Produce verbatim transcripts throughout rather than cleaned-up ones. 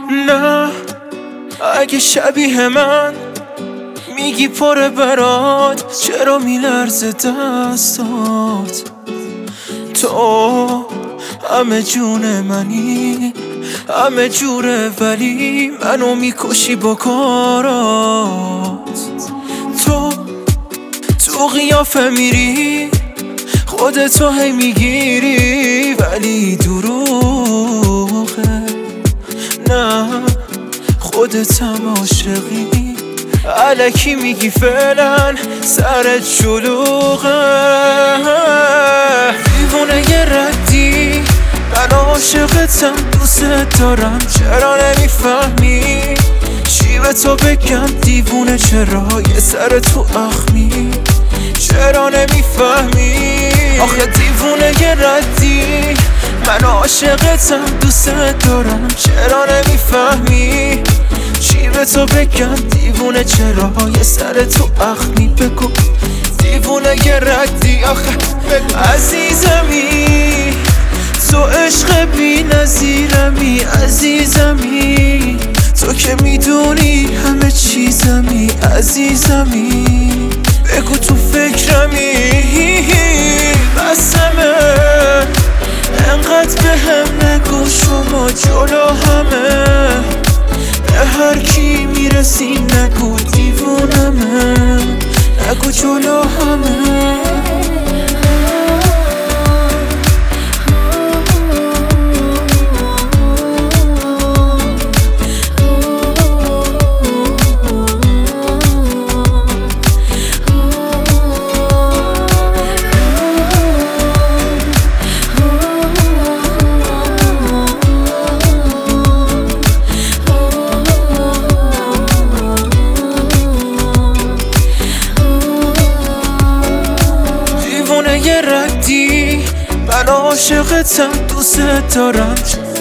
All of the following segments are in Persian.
نه اگه شبیه من میگی پره برات، چرا میلرزه دستات؟ تو همه جون منی، همه جوره، ولی منو میکشی با کارات. تو تو قیافه میری، خودتو هی میگیری، ولی دروغه. نه خودتم عاشقی، الکی میگی فعلا سرت شلوغه. دیوونه یه ردی، من عاشقتم، دوست دارم، چرا نمیفهمی؟ چی به تو بگم دیوونه، چرا یه سر تو اخمی؟ چرا نمیفهمی؟ آخه دیوونه یه ردی، من عاشقتم، دوست دارم، چرا نمیفهمی؟ چی به تو بگم دیوونه، چرا یه سر تو اخمی؟ بگو دیوونه یه ردی. آخه عزیزمی، تو عشق بی نظیرمی، عزیزمی، تو که میدونی همه چیزمی، عزیزمی، بگو تو فکرمی، بسمه انقدر به هم نگو، شما جلو همه به هر کی میرسی نگو دیوونمه، نگو جلو همه. یه ردی، من عاشقتم، دوست دارم،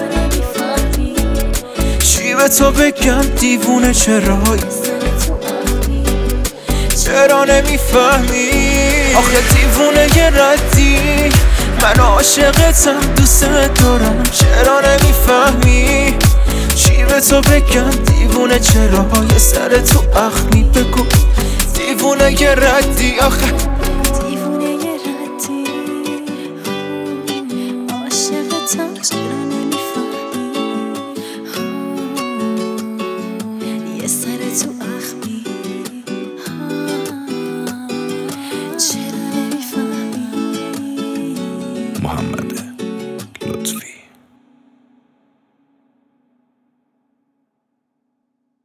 چی به تو بگم دیوونه، چرا چرا نمیفهمی؟ آخه دیوونه یه ردی، من عاشقتم، دوست دارم، چرا نمیفهمی؟ چی به تو بگم دیوونه، چرا یه سر تو اخمی؟ بگو دیوونه یه ردی. آخه